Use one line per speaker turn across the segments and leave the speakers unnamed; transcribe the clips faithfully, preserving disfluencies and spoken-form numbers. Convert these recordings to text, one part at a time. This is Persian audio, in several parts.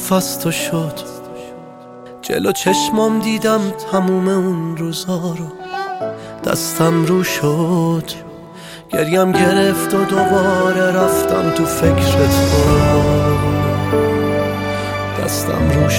از تو شد، جلو چشمام دیدم تموم اون روزا رو. دستم رو شد، گریم گرفت و دوباره رفتم تو فکر تو. دستم رو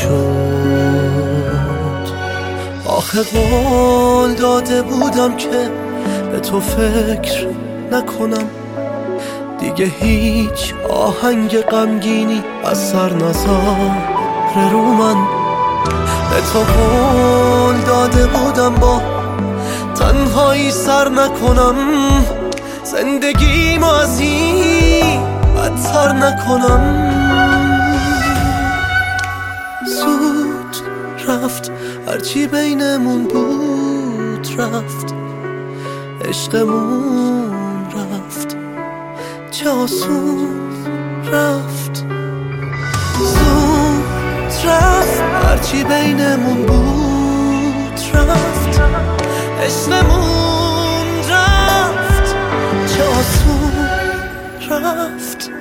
شد، آخه قول داده بودم که به تو فکر نکنم دیگه، هیچ آهنگ غمگینی اثر نذاره رو من. به تو قول داده بودم با تنهایی سر نکنم، زندگیمو از این بدتر نکنم. زود رفت هرچی بینمون بود، رفت عشقمون رفت، چه آسون رفت. زود رفت هرچی بینمون بود، رفت عشقمون رفت، چه آسون رفت.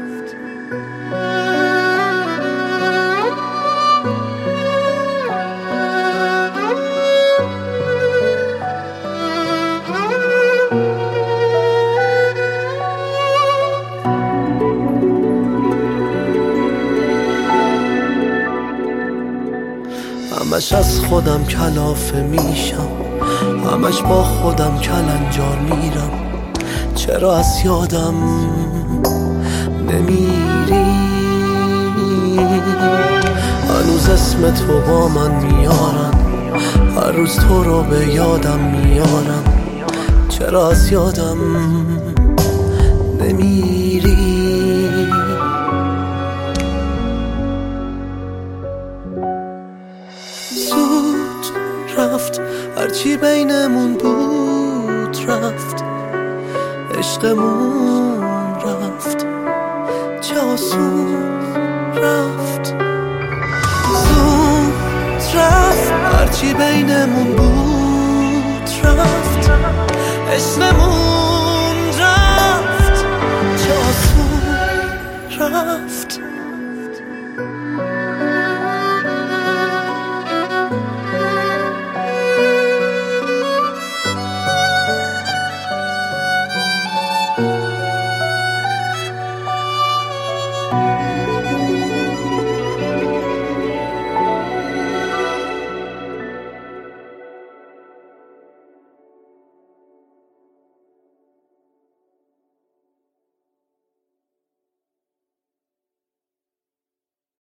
همش از خودم کلافه میشم، همش با خودم کلنجار میرم. چرا از یادم نمیری؟ هنوز اسم تو با من میارن، هر روز تو رو به یادم میارم. چرا از یادم نمیری؟ زود رفت هرچی بینمون بود، رفت عشقمون رفت، چه آسون رفت. زود رفت هرچی بینمون بود، رفت عشقمون رفت، چه آسون رفت.